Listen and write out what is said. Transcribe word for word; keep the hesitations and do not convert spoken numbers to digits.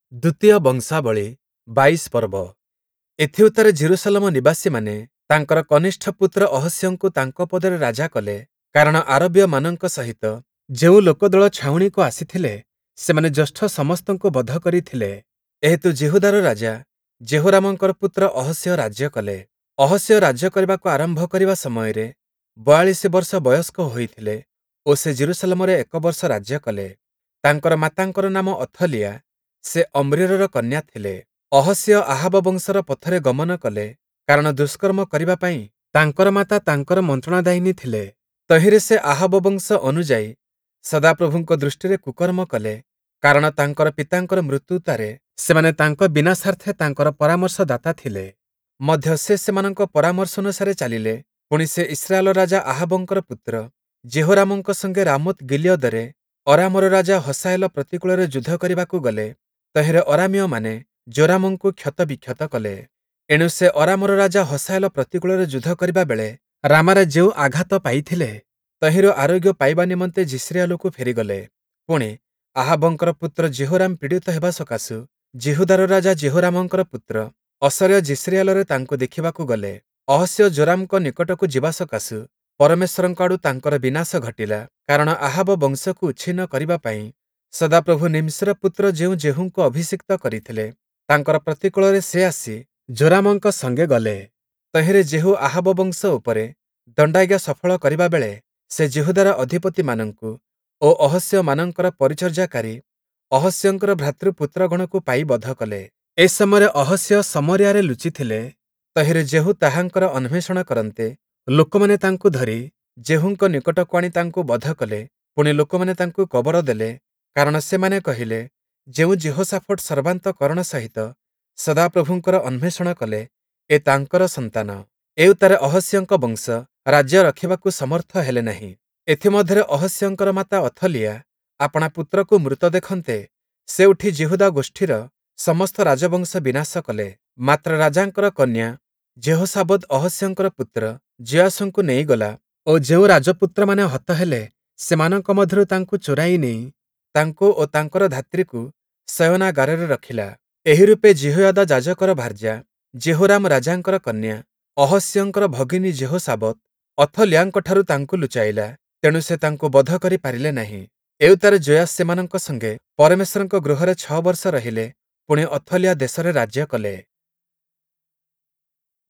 ଦ୍ୱିତୀୟ ବଂଶାବଳୀ ବାଇଶ ପର୍ବ। ଏଥିଉତ୍ତରେ ଜେରୁସାଲେମ ନିବାସୀମାନେ ତାଙ୍କର କନିଷ୍ଠ ପୁତ୍ର ଅହସ୍ୟଙ୍କୁ ତାଙ୍କ ପଦରେ ରାଜା କଲେ, କାରଣ ଆରବୀୟମାନଙ୍କ ସହିତ ଯେଉଁ ଲୋକଦଳ ଛାଉଣୀକୁ ଆସିଥିଲେ, ସେମାନେ ଜ୍ୟେଷ୍ଠ ସମସ୍ତଙ୍କୁ ବଧ କରିଥିଲେ। ଏହେତୁ ଜିହୁଦାର ରାଜା ଜେହୋରାମଙ୍କର ପୁତ୍ର ଅହସ୍ୟ ରାଜ୍ୟ କଲେ। ଅହସ୍ୟ ରାଜ୍ୟ କରିବାକୁ ଆରମ୍ଭ କରିବା ସମୟରେ ବୟାଳିଶ ବର୍ଷ ବୟସ୍କ ହୋଇଥିଲେ ଓ ସେ ଜେରୁସାଲେମରେ ଏକ ବର୍ଷ ରାଜ୍ୟ କଲେ। ତାଙ୍କର ମାତାଙ୍କର ନାମ ଅଥଲିଆ, ସେ ଅମ୍ରିର କନ୍ୟା ଥିଲେ। ଅହସ୍ୟ ଆହାବ ବଂଶର ପଥରେ ଗମନ କଲେ, କାରଣ ଦୁଷ୍କର୍ମ କରିବା ପାଇଁ ତାଙ୍କର ମାତା ତାଙ୍କର ମନ୍ତ୍ରଣାଦାୟିନୀ ଥିଲେ। ତହିଁରେ ସେ ଆହାବ ବଂଶ ଅନୁଯାୟୀ ସଦାପ୍ରଭୁଙ୍କ ଦୃଷ୍ଟିରେ କୁକର୍ମ କଲେ, କାରଣ ତାଙ୍କର ପିତାଙ୍କର ମୃତ୍ୟୁତାରେ ସେମାନେ ତାଙ୍କ ବିନାଶାର୍ଥେ ତାଙ୍କର ପରାମର୍ଶଦାତା ଥିଲେ। ମଧ୍ୟ ସେ ସେମାନଙ୍କ ପରାମର୍ଶ ଅନୁସାରେ ଚାଲିଲେ। ପୁଣି ସେ ଇସ୍ରାଏଲ ରାଜା ଆହାବଙ୍କର ପୁତ୍ର ଜେହୋରାମଙ୍କ ସଙ୍ଗେ ରାମୋତ ଗିଲିୟଦରେ ଅରାମର ରାଜା ହସାଏଲ ପ୍ରତିକୂଳରେ ଯୁଦ୍ଧ କରିବାକୁ ଗଲେ। ତହିଁରେ ଅରାମୀୟମାନେ ଜୋରାମଙ୍କୁ କ୍ଷତବିକ୍ଷତ କଲେ। ଏଣୁ ସେ ଅରାମର ରାଜା ହସାଏଲ ପ୍ରତିକୂଳରେ ଯୁଦ୍ଧ କରିବା ବେଳେ ରାମାରେ ଯେଉଁ ଆଘାତ ପାଇଥିଲେ, ତହିଁରୁ ଆରୋଗ୍ୟ ପାଇବା ନିମନ୍ତେ ଜିସ୍ରେଏଲକୁ ଫେରିଗଲେ। ପୁଣି ଆହାବଙ୍କର ପୁତ୍ର ଜେହୋରାମ ପୀଡ଼ିତ ହେବା ସକାଶୁ ଜିହୁଦାର ରାଜା ଜେହୋରାମଙ୍କର ପୁତ୍ର ଅସର୍ୟ ଜିସ୍ରେଏଲରେ ତାଙ୍କୁ ଦେଖିବାକୁ ଗଲେ। ଅହସ୍ୟ ଜୋରାମଙ୍କ ନିକଟକୁ ଯିବା ସକାଶୁ ପରମେଶ୍ୱରଙ୍କ ଆଡୁ ତାଙ୍କର ବିନାଶ ଘଟିଲା, କାରଣ ଆହାବ ବଂଶକୁ ଉଚ୍ଛିନ୍ନ କରିବା ପାଇଁ ସଦାପ୍ରଭୁ ନିମ୍ସର ପୁତ୍ର ଯେଉଁ ଜେହୁଙ୍କୁ ଅଭିଷିକ୍ତ କରିଥିଲେ, ତାଙ୍କର ପ୍ରତିକୂଳରେ ସେ ଆସି ଜୋରାମଙ୍କ ସଙ୍ଗେ ଗଲେ। ତହିଁରେ ଜେହୁ ଆହାବ ବଂଶ ଉପରେ ଦଣ୍ଡାଜ୍ଞା ସଫଳ କରିବା ବେଳେ ସେ ଜିହୁଦାର ଅଧିପତିମାନଙ୍କୁ ଓ ଅହସ୍ୟମାନଙ୍କର ପରିଚର୍ଯ୍ୟାକାରୀ ଅହସ୍ୟଙ୍କର ଭ୍ରାତୃପୁତ୍ରଗଣକୁ ପାଇ ବଧ କଲେ। ଏ ସମୟରେ ଅହସ୍ୟ ସମରିୟାରେ ଲୁଚିଥିଲେ। ତହିଁରେ ଜେହୁ ତାହାଙ୍କର ଅନ୍ୱେଷଣ କରନ୍ତେ ଲୋକମାନେ ତାଙ୍କୁ ଧରି ଜେହୁଙ୍କ ନିକଟକୁ ଆଣି ତାଙ୍କୁ ବଧ କଲେ। ପୁଣି ଲୋକମାନେ ତାଙ୍କୁ କବର ଦେଲେ, କାରଣ ସେମାନେ କହିଲେ, ଯେଉଁ ଯେହୋଶାଫଟ ସର୍ବାନ୍ତକରଣ ସହିତ ସଦାପ୍ରଭୁଙ୍କର ଅନ୍ୱେଷଣ କଲେ, ଏ ତାଙ୍କର ସନ୍ତାନ। ଏ ଉତ୍ତାରେ ଅହସ୍ୟଙ୍କ ବଂଶ ରାଜ୍ୟ ରଖିବାକୁ ସମର୍ଥ ହେଲେ ନାହିଁ। ଏଥିମଧ୍ୟରେ ଅହସ୍ୟଙ୍କର ମାତା ଅଥଲିଆ ଆପଣା ପୁତ୍ରକୁ ମୃତ ଦେଖନ୍ତେ ସେ ଉଠି ଜିହୁଦା ଗୋଷ୍ଠୀର ସମସ୍ତ ରାଜବଂଶ ବିନାଶ କଲେ। ମାତ୍ର ରାଜାଙ୍କର କନ୍ୟା ଜେହୋଶାବଦ ଅହସ୍ୟଙ୍କର ପୁତ୍ର ଯୋଆସଙ୍କୁ ନେଇଗଲା ଓ ଯେଉଁ ରାଜପୁତ୍ରମାନେ ହତ ହେଲେ, ସେମାନଙ୍କ ମଧ୍ୟରୁ ତାଙ୍କୁ ଚୋରାଇ ନେଇ ତାଙ୍କୁ ଓ ତାଙ୍କର ଧାତ୍ରୀକୁ ଶୟନାଗାରରେ ରଖିଲା। ଏହି ରୂପେ ଜିହୋୟାଦା ଯାଜକର ଭାର୍ଯ୍ୟା ଜେହୋରାମ ରାଜାଙ୍କର କନ୍ୟା ଅହସ୍ୟଙ୍କର ଭଗିନୀ ଜେହୋଶାବତ ଅଥଲ୍ୟାଙ୍କଠାରୁ ତାଙ୍କୁ ଲୁଚାଇଲା। ତେଣୁ ସେ ତାଙ୍କୁ ବଧ କରି ପାରିଲେ ନାହିଁ। ଏ ଉତ୍ତାରେ ଯୋଆସ ସେମାନଙ୍କ ସଙ୍ଗେ ପରମେଶ୍ୱରଙ୍କ ଗୃହରେ ଛଅ ବର୍ଷ ରହିଲେ। ପୁଣି ଅଥଲ୍ୟା ଦେଶରେ ରାଜ୍ୟ କଲେ।